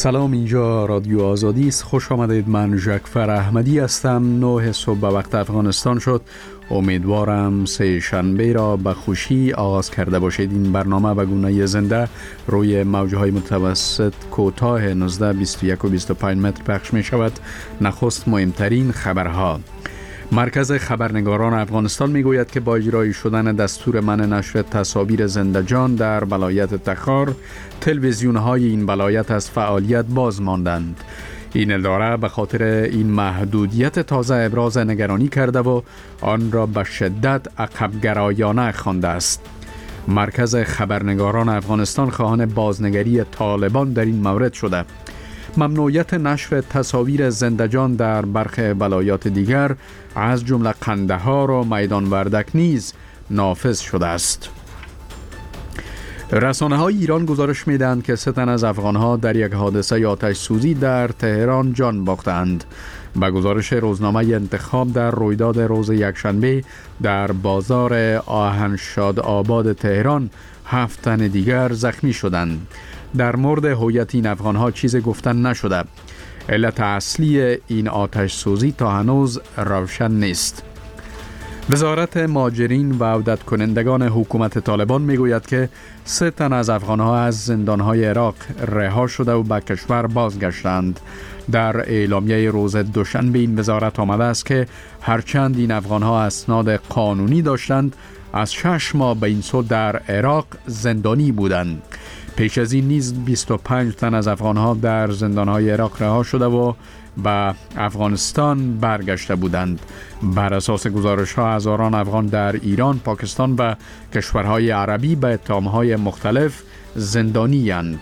سلام، اینجا رادیو آزادی است. خوش آمدید. من جعفر احمدی هستم. 9 صبح به وقت افغانستان شد. امیدوارم سه شنبه را به خوشی آغاز کرده باشید. این برنامه به گونه زنده روی موجهای متوسط کوتاه 19، 21 و 25 متر پخش می شود. نخست مهمترین خبرها. مرکز خبرنگاران افغانستان می گوید که با اجرای شدن دستور منع نشر تصاویر زنده‌جان در ولایت تخار، تلویزیون های این ولایت از فعالیت باز ماندند. این اداره به خاطر این محدودیت تازه ابراز نگرانی کرده و آن را به شدت عقب‌گرایانه خوانده است. مرکز خبرنگاران افغانستان خواهان بازنگری طالبان در این مورد شده. ممنوعیت نشر تصاویر زنده‌جان در برخی ولایات دیگر از جمله قندهار و میدان وردک نیز نافذ شده است. رسانه‌های ایران گزارش می‌دهند که 3 تن از افغان‌ها در یک حادثه آتش سوزی در تهران جان باختند. به گزارش روزنامه انتخاب، در رویداد روز یکشنبه در بازار آهنشاد آباد تهران 7 تن دیگر زخمی شدند. در مورد هویت این افغان‌ها چیزی گفتن نشده. علت اصلی این آتش سوزی تا هنوز روشن نیست. وزارت مهاجرین و عودت کنندگان حکومت طالبان میگوید که 3 تن از افغان‌ها از زندان‌های عراق رها شده و به کشور بازگشتند. در اعلامیه روز دوشنبه این وزارت آمده است که هرچند این افغان‌ها اسناد قانونی داشتند، از 6 ماه به این سو در عراق زندانی بودند. پیش از این نیز 25 تن از افغان‌ها در زندان‌های عراق رها شده و به افغانستان برگشته بودند. بر اساس گزارش‌ها هزاران افغان در ایران، پاکستان و کشورهای عربی به اتهام‌های مختلف زندانی اند.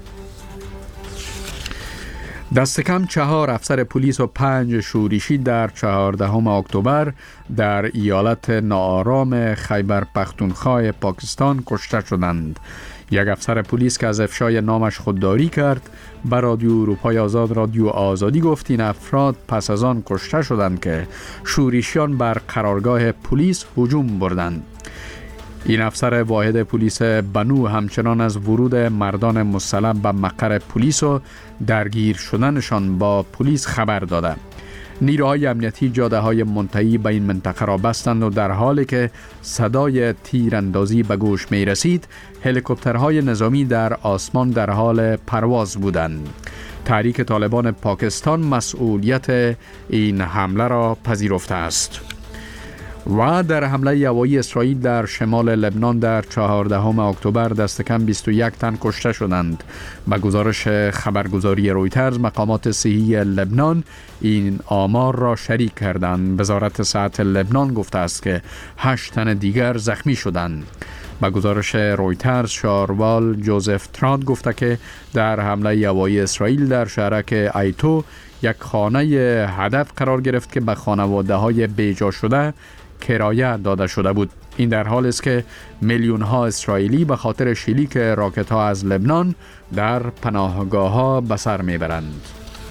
دست کم 4 افسر پلیس و 5 شورشی در 14 اکتبر در ایالت ناآرام خیبر پختونخوا پاکستان کشته شدند. یک افسر پلیس که از افشای نامش خودداری کرد به رادیو اروپای آزاد رادیو آزادی گفت این افراد پس از آن کشته شدند که شورشیان بر قرارگاه پلیس هجوم بردند. این افسر واحد پلیس بنو همچنان از ورود مردان مسلح به مقر پلیس و درگیر شدنشان با پلیس خبر داده. نیروهای امنیتی جاده‌های منتهی به این منطقه را بستند و در حالی که صدای تیراندازی به گوش می رسید، هلیکوپترهای نظامی در آسمان در حال پرواز بودند. تحریک طالبان پاکستان مسئولیت این حمله را پذیرفته است. و در حمله هوایی اسرائیل در شمال لبنان در 14 اکتبر دست کم 21 تن کشته شدند. به گزارش خبرگزاری رویترز، مقامات صحی لبنان این آمار را شریک کردند. وزارت صحت لبنان گفته است که 8 تن دیگر زخمی شدند. به گزارش رویترز، شاروال جوزف تراد گفته که در حمله هوایی اسرائیل در شهرک ایتو یک خانه هدف قرار گرفت که به خانواده‌های بیجا شده کرایه داده شده بود. این در حال است که میلیون ها اسرائیلی به خاطر شلیک راکت ها از لبنان در پناهگاه ها به سر میبرند.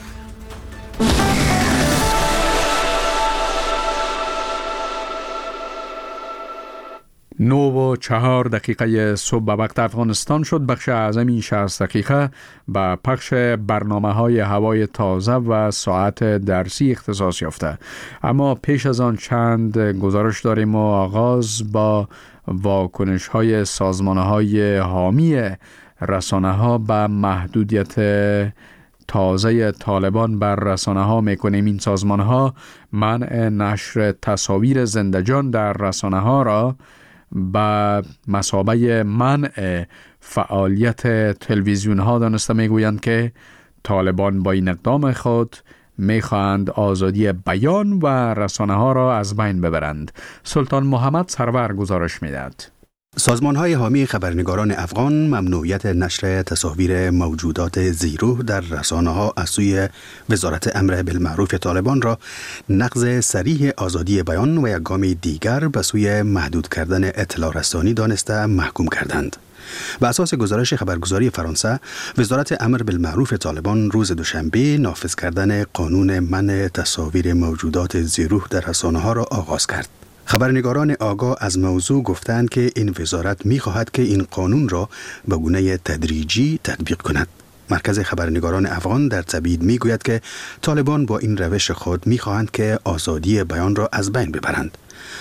9:04 صبح به وقت افغانستان شد. بخش اعظم این 60 دقیقه به پخش برنامه‌های هوای تازه و ساعت درسی اختصاص یافته. اما پیش از آن چند گزارش داریم و آغاز با واکنش‌های سازمان‌های حامی رسانه‌ها به محدودیت تازه طالبان بر رسانه‌ها می‌کنیم. این سازمان‌ها منع نشر تصاویر زنده‌جان در رسانه‌ها را به مثابه منع فعالیت تلویزیون ها دانسته میگویند که طالبان با این اقدام خود میخواهند آزادی بیان و رسانه ها را از بین ببرند. سلطان محمد سرور گزارش میدهد. سازمان‌های حامی خبرنگاران افغان ممنوعیت نشر تصاویر موجودات ذی‌روح در رسانه‌ها از سوی وزارت امر بالمعروف طالبان را نقض صریح آزادی بیان و یک گام دیگر به سوی محدود کردن اطلاع رسانی دانسته محکوم کردند. به اساس گزارش خبرگزاری فرانسه، وزارت امر بالمعروف طالبان روز دوشنبه نافذ کردن قانون منع تصاویر موجودات ذی‌روح در رسانه‌ها را آغاز کرد. خبرنگاران آگاه از موضوع گفتند که این وزارت می‌خواهد که این قانون را به گونه تدریجی تطبیق کند. مرکز خبرنگاران افغان در تبعید میگوید که طالبان با این روش خود میخواهند که آزادی بیان را از بین ببرند.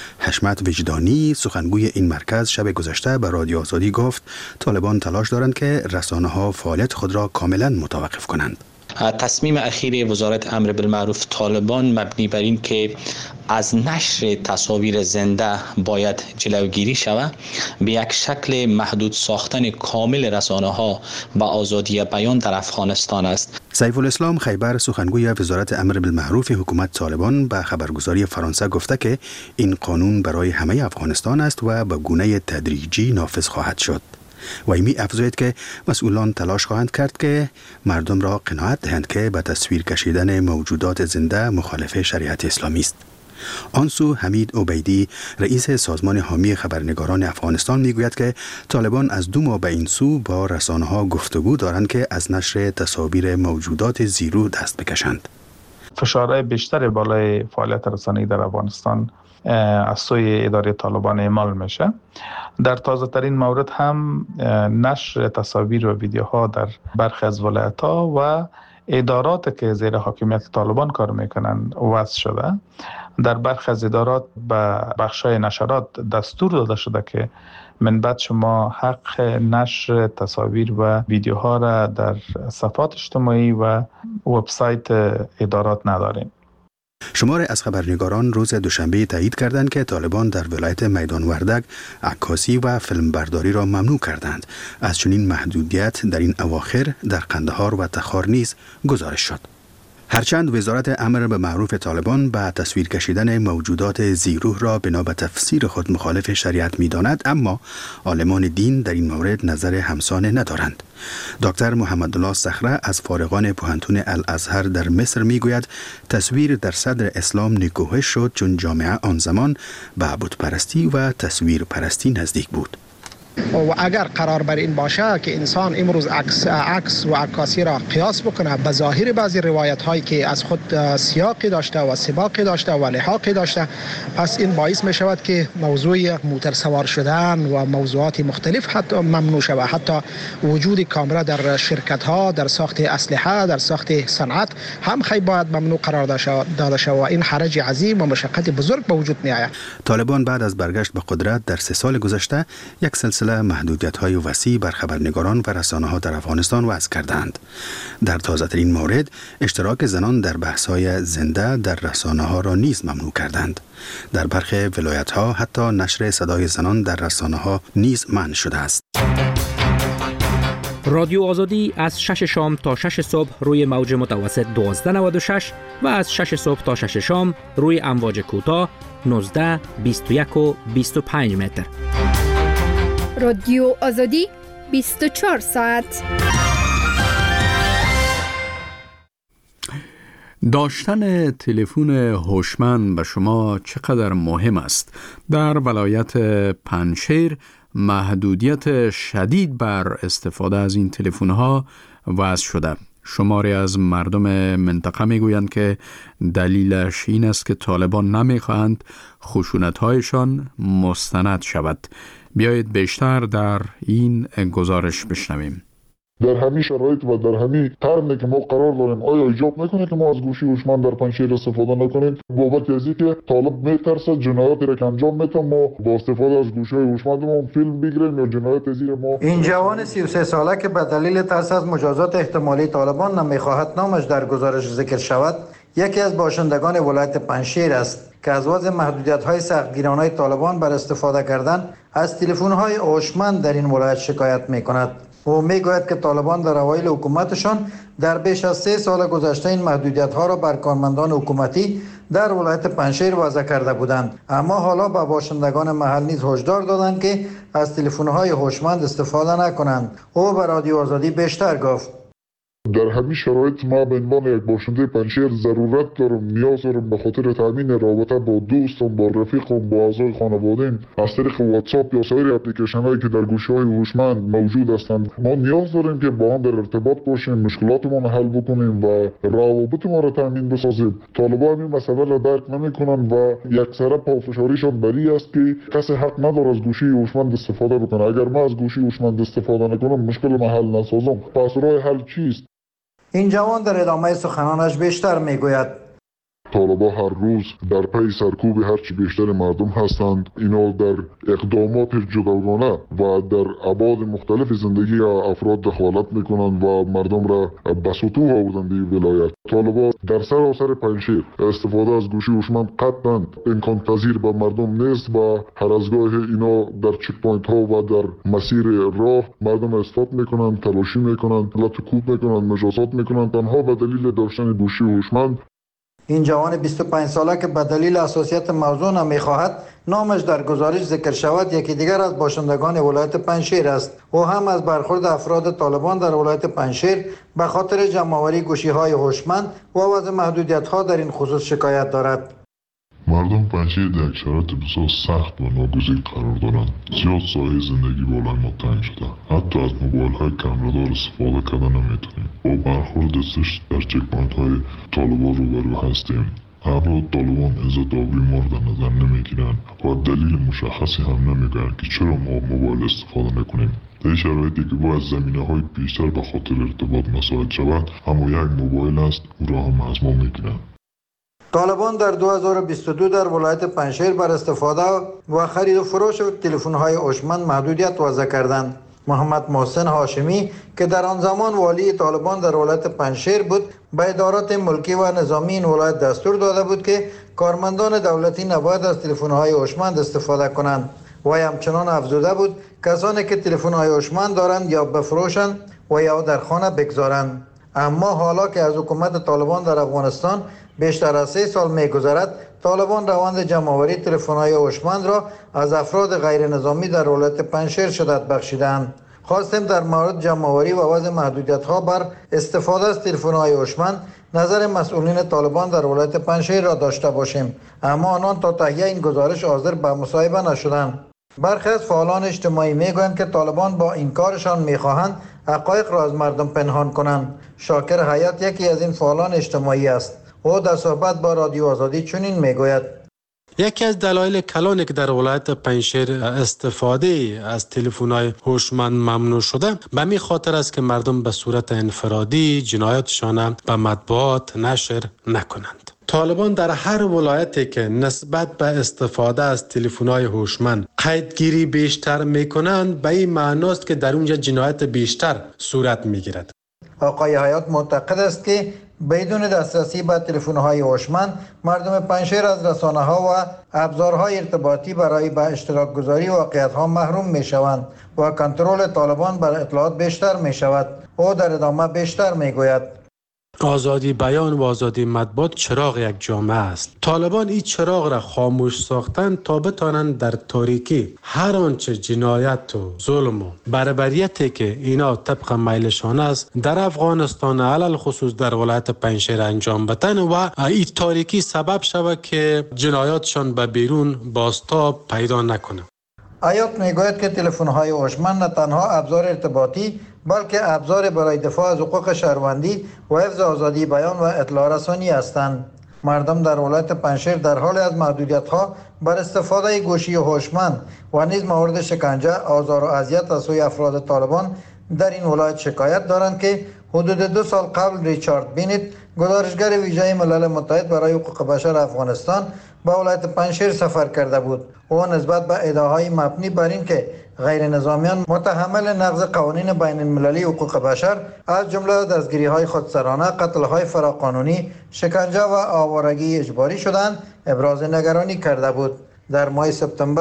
حشمت وجدانی سخنگوی این مرکز شب گذشته به رادیو آزادی گفت طالبان تلاش دارند که رسانه‌ها فعالیت خود را کاملا متوقف کنند. تصمیم اخیر وزارت امر بالمعروف طالبان مبنی بر این که از نشر تصاویر زنده باید جلوگیری شود، به یک شکل محدود ساختن کامل رسانه‌ها به آزادی بیان در افغانستان است. سیف الاسلام خیبر سخنگوی وزارت امر بالمعروف حکومت طالبان به خبرگزاری فرانسه گفته که این قانون برای همه افغانستان است و به گونه تدریجی نافذ خواهد شد. و می افزاید که مسئولان تلاش خواهند کرد که مردم را قناعت دهند که به تصویر کشیدن موجودات زنده مخالف شریعت اسلامی است. آنسو حمید عبیدی رئیس سازمان حامی خبرنگاران افغانستان میگوید که طالبان از 2 ماه به این سو با رسانه‌ها گفتگو دارند که از نشر تصاویر موجودات زیرو دست بکشند. فشارهای بیشتر بالای فعالیت رسانه‌ای در افغانستان از سوی اداره طالبان اعمال میشه. در تازه ترین مورد هم نشر تصاویر و ویدیوها در برخی از ولایت‌ها و ادارات که زیر حاکمیت طالبان کار میکنند وضع شده. در برخی از ادارات به بخشای نشرات دستور داده شده که من بعد شما حق نشر تصاویر و ویدیوها را در صفحات اجتماعی و وبسایت ادارات نداریم. شماری از خبرنگاران روز دوشنبه تایید کردند که طالبان در ولایت میدان وردک عکاسی و فیلمبرداری را ممنوع کردند. از چنین محدودیت در این اواخر در قندهار و تخار نیز گزارش شد. هرچند وزارت امر به معروف طالبان به تصویر کشیدن موجودات زیروح را بنا به تفسیر خود مخالف شریعت می‌داند، اما عالمان دین در این مورد نظر همسانه ندارند. دکتر محمدالله صخره از فارغان پوهنتون الازهر در مصر میگوید تصویر در صدر اسلام نکوهش شد چون جامعه آن زمان به بت‌پرستی و تصویر پرستی نزدیک بود. و اگر قرار بر این باشه که انسان امروز عکس و عکاسی را قیاس بکنه به ظاهر بعضی روایت هایی که از خود سیاقی داشته و سباقی داشته و لحاقی داشته، پس این باعث می شود که موضوع موتر سوار شدن و موضوعات مختلف حتی ممنوع شود. حتی وجود کامرا در شرکت ها، در ساخت اسلحه، در ساخت صنعت هم خیلی باید ممنوع قرار داده شود و این حرج عظیم و مشقت بزرگ به وجود می آید. طالبان بعد از برگشت به قدرت در 3 سال گذشته یک سلسله محدودیت‌های وسیع بر خبرنگاران و رسانه‌ها در افغانستان وضع کردند. در تازه‌ترین مورد اشتراک زنان در بحث‌های زنده در رسانه‌ها را نیز ممنوع کردند. در برخی ولایت‌ها حتی نشر صدای زنان در رسانه‌ها نیز منع شده است. رادیو آزادی از 6 شام تا 6 صبح روی موج متوسط 1296 و از 6 صبح تا 6 شام روی امواج کوتاه 19، 21 و 25 متر. رادیو آزادی 24 ساعت. داشتن تلفن هوشمند به شما چقدر مهم است؟ در ولایت پنجشیر محدودیت شدید بر استفاده از این تلفن‌ها وضع شده. شماری از مردم منطقه میگویند که دلیلش این است که طالبان نمیخواهند خشونت‌هایشان مستند شود. بیایید بیشتر در این گزارش بشنویم. در همین شرایط و در همین قرنی که ما قرار داریم، آیا ایجاب میکنه که ما از گوشی هوشمند در پنجشیر استفاده نکنیم؟ بابت از اینکه طالب میترسه جنایاتی را که انجام میده، ما با استفاده از گوشی‌های هوشمند ما فیلم بگیریم یا جنایت از ما. این جوان 33 ساله که به دلیل ترس از مجازات احتمالی طالبان نمیخواهد نامش در گزارش ذکر شود، یکی از باشندگان ولایت پنجشیر است که از وضع محدودیت‌های سختگیرانه طالبان بر استفاده کردن از تلفن‌های هوشمند در این ولایت شکایت می‌کند. او میگوید که طالبان در اوایل حکومتشان در بیش از 3 سال گذشته این محدودیت‌ها را بر کارمندان حکومتی در ولایت پنجشیر وضع کرده بودند، اما حالا به باشندگان محل نیز هشدار دادند که از تلفن‌های هوشمند استفاده نکنند. او به رادیو آزادی بیشتر گفت. در همین شرایط ما به عنوان یک باشنده پنجشیر ضرورت دارم، نیاز دارم به خاطر تامین رابطه با دوستم، با رفیقم، با اعضای خانواده‌ام از طریق واتساپ یا سایر اپلیکیشن هایی که در گوشی‌های هوشمند موجود هستند. ما نیاز داریم که با هم در ارتباط باشیم، مشکلاتمون رو حل بکنیم و روابط ما رو تامین بسازیم. طالبان این مسئله را درک نمی‌کنند و یکسره پافشاریشان بری است که کسی حق نداره از گوشی هوشمند استفاده بکنه. اگر ما از گوشی هوشمند استفاده نکنم مشکل ما حل نسازم، پس راه حل چیست؟ این جوان در ادامه سخنانش بیشتر میگوید طالبان هر روز در پی سرکوب هرچی بیشتر مردم هستند. اینا در اقدامات جداگانه و در ابعاد مختلف زندگی افراد دخالت میکنند و مردم را به سطوح آوردند این ولایت. طالبان در سراسر پنجشیر استفاده از گوشی هوشمند قطعا امکان پذیر به مردم نیست و هر از گاه اینا در چک پوینت ها و در مسیر راه مردم استفاده میکنند، تلاشی میکنند، لطکوب میکنند، مجازات میکنند تنها به دلیل داشتن گوشی هوشمند. این جوان 25 ساله که به دلیل حساسیت موضوع نمیخواهد نامش در گزارش ذکر شود، یکی دیگر از باشندگان ولایت پنجشیر است. او هم از برخورد افراد طالبان در ولایت پنجشیر به خاطر جمع‌آوری گوشی‌های هوشمند و وضع محدودیت‌ها در این خصوص شکایت دارد. مردم پنجشیر در یک شرایط بسیار سخت و ناگزیر قرار دارند. زیاد سایه زندگی بالای ما تنگ شده. حتی از موبایل‌های کمره‌دار استفاده کردن نمیتونیم. با برخورد سخت در چک پوینت‌های طالبان روبرو هستیم. افراد طالبان عزت آبروی ما را در نظر نمیگیرند و دلیل مشخصی هم نمیگویند که چرا ما موبایل استفاده نکنیم. در شرایطی که باید زمینه‌های بیشتر به خاطر ارتباط مساعد شود، اما یک موبایل است او را هم از ما میگیرند. طالبان در 2022 در ولایت پنجشیر بر استفاده و خرید و فروش تلفن‌های هوشمند محدودیت وضع کردند. محمد محسن هاشمی که در آن زمان والی طالبان در ولایت پنجشیر بود، به ادارات ملکی و نظامی این ولایت دستور داده بود که کارمندان دولتی نباید از تلفن‌های هوشمند استفاده کنند. و همچنان افزوده بود کسانی که تلفن‌های هوشمند دارند یا بفروشند و یا در خانه بگذارند. اما حالا که از حکومت طالبان در افغانستان بیشتر از 3 سال می‌گذرد، طالبان روند جمع‌آوری تلفن‌های هوشمند را از افراد غیر نظامی در ولایت پنجشیر شدت بخشیدند. خواستیم در مورد جمع‌آوری و وضع محدودیت‌ها بر استفاده از تلفن‌های هوشمند نظر مسئولین طالبان در ولایت پنجشیر را داشته باشیم، اما آنان تا تهیه این گزارش حاضر به مصاحبه نشدند. برخی از فعالان اجتماعی میگویند که طالبان با این کارشان میخواهند حقایق را از مردم پنهان کنند. شاکر حیات یکی از این فعالان اجتماعی است. او در صحبت با رادیو آزادی چنین میگوید: یکی از دلایل کلانی که در ولایت پنجشیر استفاده از تلفن‌های هوشمند ممنوع شده به می خاطر است که مردم به صورت انفرادی جنایاتشان به مطبوعات نشر نکنند. طالبان در هر ولایتی که نسبت به استفاده از تلفن‌های هوشمند قیدگیری بیشتر می‌کنند، به این معناست که در اونجا جنایت بیشتر صورت می‌گیرد. آقای حیات معتقد است که بدون دسترسی به تلفن‌های هوشمند مردم پنجشیر از رسانه‌ها و ابزارهای ارتباطی برای به اشتراک گذاری واقعیت‌ها محروم می‌شوند و کنترل طالبان بر اطلاعات بیشتر می‌شود. او در ادامه بیشتر می‌گوید: آزادی بیان و آزادی مطبوعات چراغ یک جامعه است. طالبان این چراغ را خاموش ساختند تا بتوانند در تاریکی هر آنچه جنایت و ظلم و بربریتی که اینا طبق میلشان است در افغانستان علل خصوص در ولایت پنجشیر انجام بدن و این تاریکی سبب شود که جنایاتشان به بیرون بازتاب پیدا نکنه. حیات میگوید که تلفن‌های هوشمند نه تنها ابزار ارتباطی بلکه ابزار برای دفاع از حقوق شهروندی و حفظ آزادی بیان و اطلاع رسانی هستند. مردم در ولایت پنجشیر در حال از محدودیت‌ها بر استفاده گوشی هوشمند و نیز مورد شکنجه، آزار و اذیت از سوی افراد طالبان در این ولایت شکایت دارند که حدود 2 سال قبل ریچارد بینیت، گزارشگر ویژه ملل متحد برای حقوق بشر افغانستان، به ولایت پنجشیر سفر کرده بود. او نسبت به ادعاهای مبنی بر این که غیر نظامیان متحمل نقض قوانین بین المللی حقوق بشر از جمله دستگیری‌های خودسرانه، قتل‌های فراقانونی، شکنجه و آوارگی اجباری شدند، ابراز نگرانی کرده بود. در ماه سپتامبر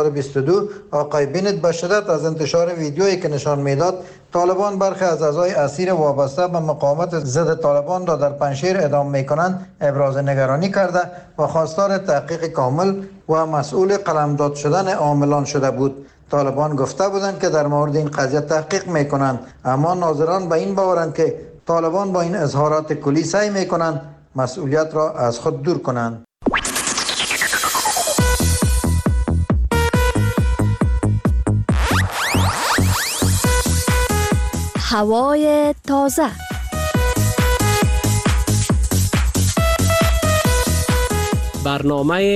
2022 آقای بینت به شدت از انتشار ویدیویی که نشان میداد طالبان برخی از اعضای اسیر وابسته به مقاومت ضد طالبان را در پنجشیر اعدام می‌کنند ابراز نگرانی کرده و خواستار تحقیق کامل و مسئول قلمداد شدن عاملان شده بود. طالبان گفته بودند که در مورد این قضیه تحقیق می‌کنند، اما ناظران به این باورند که طالبان با این اظهارات کلی سعی میکنند مسئولیت را از خود دور کنند. هوای تازه. برنامه